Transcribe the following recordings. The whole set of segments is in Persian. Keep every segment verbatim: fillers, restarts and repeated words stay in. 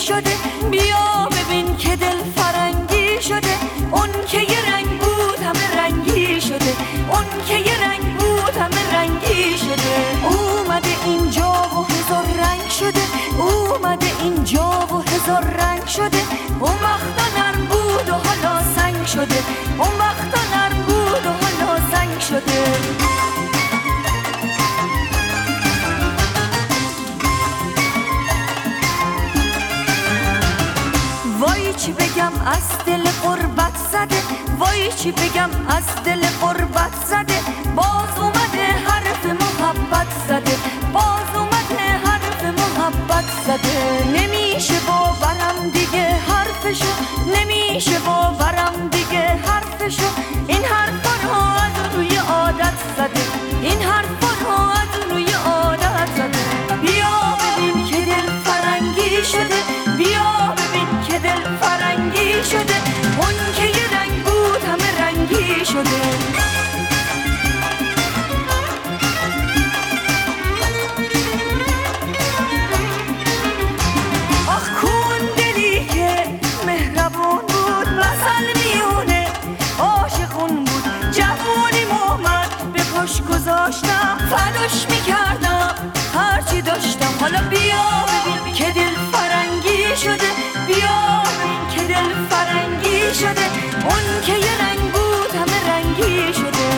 شده. بیا ببین که دل فرنگی شده. اون که یه رنگ بود همه رنگی شده. اون که یه رنگ بود همه رنگی شده. اومده اینجا و هزار رنگ شده. اومده اینجا و هزار رنگ شده. اون وقتا نرم بود و حالا سنگ شده. اون وقتا نرم بود و حالا سنگ شده. وای چی بگم از دل غربت زده. وای چی بگم از دل غربت زده. باز اومده حرف محبت زده. باز اومده حرف محبت زده. نمیشه باورم دیگه حرفشو. نمیشه باورم دیگه حرفشو. این حرفا رو از روی عادت زده. این حرفا رو از روی عادت زده. بیا ببین که دل فرنگی شده. بیا ببین که دل فرنگی شده. اون که یه رنگ بود همه رنگی شده. آخ کون دلی که مهربون بود. مثل میونه عاشقون بود. جوونی محمد به پشت گذاشتم. فداش میکردم هرچی داشتم. حالا بیا ببین که دل فرنگی شده. بیا ببین که دل فرنگی شده. اون که یه رنگ بود همه رنگی شده.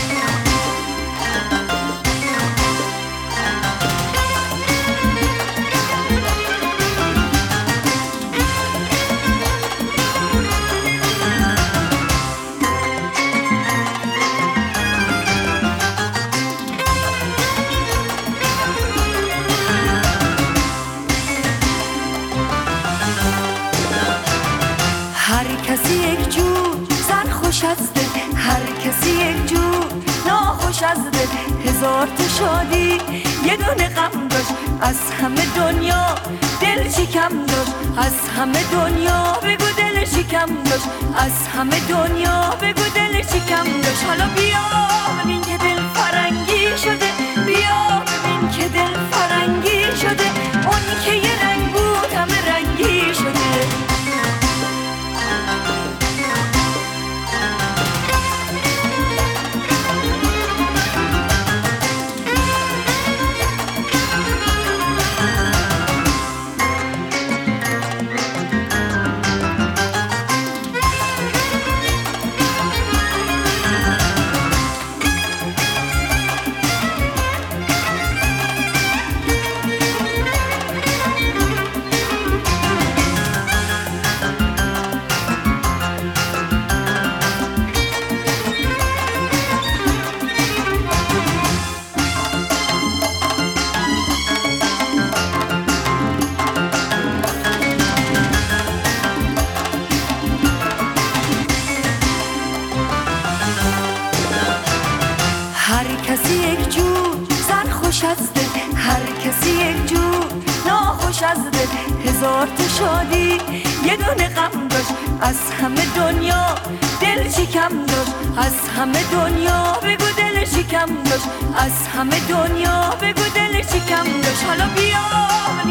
هر کسی یک جور زن خوش از دل. هر کسی یک جور ناخوش از دل. هزار تا شادی یه دونه غم داشت. از همه دنیا دل چی کم داشت. از همه دنیا بگو دل چی کم داشت. از همه دنیا بگو دل چی کم داشت. حالا بیا ببین که دل فرنگی شده. بیا ببین که دل فرنگی شده. اون که یه رنگ بود همه رنگی شده. هر کسی یک جور زن خوش از دل. هر کسی یک جور ناخوش از دل. هزار تا شادی یه دونه غم داشت. از همه دنیا دل چی کم داشت. از همه دنیا بگو دل چی کم داشت. از همه دنیا بگو دل چی کم داشت. حالا بیا